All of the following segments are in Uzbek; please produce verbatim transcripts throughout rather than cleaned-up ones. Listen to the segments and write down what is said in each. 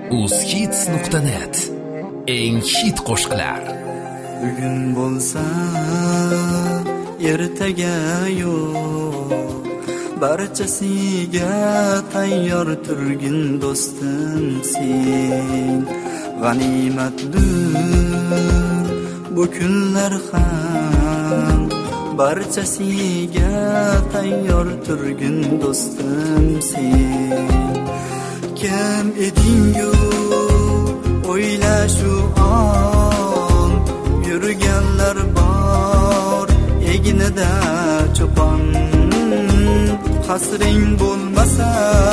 uzhits nuqta net eng hit qo'shiqlar. Bugun bo'lsa ertaga yo'q, barchasiga tayyor turgin do'stim sen. G'animatdir bu kunlar ham, barchasiga tayyor turgin do'stim sen. Kim edingu o'yla shu on, yurganlar bor egnida cho'pon. Hasring bo'lmasa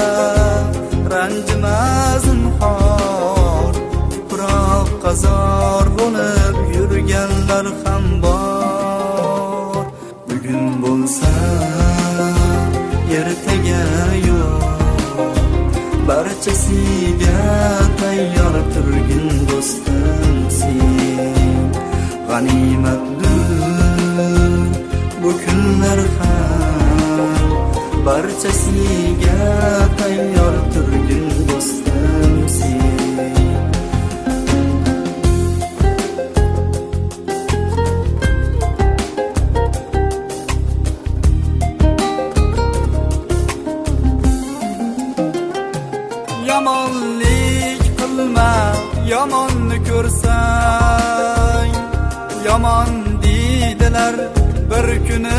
ranjimas zinhor, tuproq qazor bo'lib yurganlar ham bor. Bugun bo'lsa ertaga yo'q, barchasiga tayyor turgin do'stim sen. G'animatdir bu kunlar ham, barchasiga tayyor turgin do'stim sen. Yomonlik qilma, yomonni ko'rsang, yomon deydilar bir kuni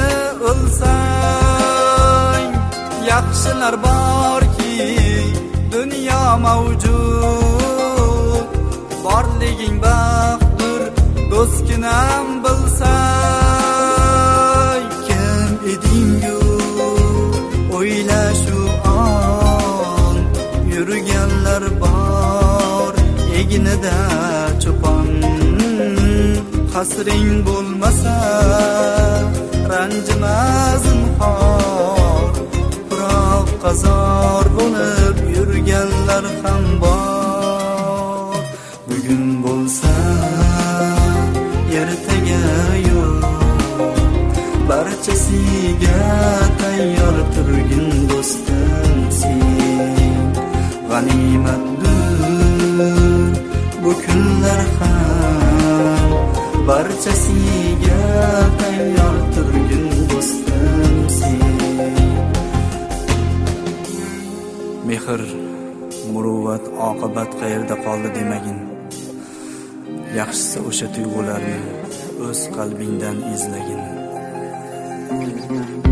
o'lsang. Yaxshilar borki dunyo mavjud, borliging baxtdir do'stginam bilsang. Kim edingu o'yla shu on, yurganlar bor egnida cho'pon. Hasring bo'lmasa ranjimas zinhor, tuproq qazor bo'lib yurganlar ham bor. Bugun bo'lsa ertaga yo'q, barchasiga tayyor turgin do'stim sen. G'animatdir bu kunlar ham, barchasiga tayyor turgin do'stim sen. Mehr, muruvvat, oqibat qayerda qoldi demagin. Yaxshisi o'sha tuyg'ularni o'z qalbingdan izlagin.